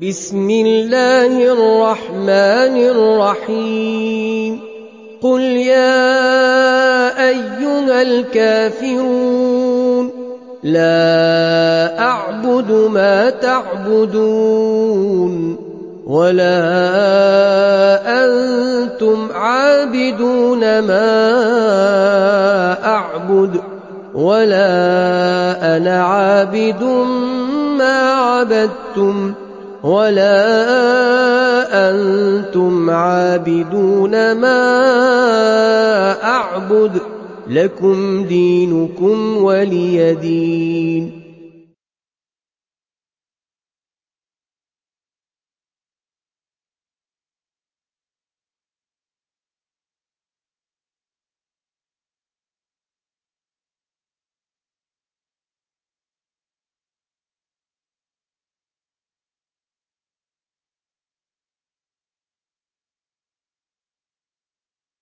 بسم الله الرحمن الرحيم قل يا أيها الكافرون لا أعبد ما تعبدون ولا أنتم عابدون ما أعبد ولا أنا عابد ما عبدتم ولا أنتم عابدون ما أعبد لكم دينكم ولي دين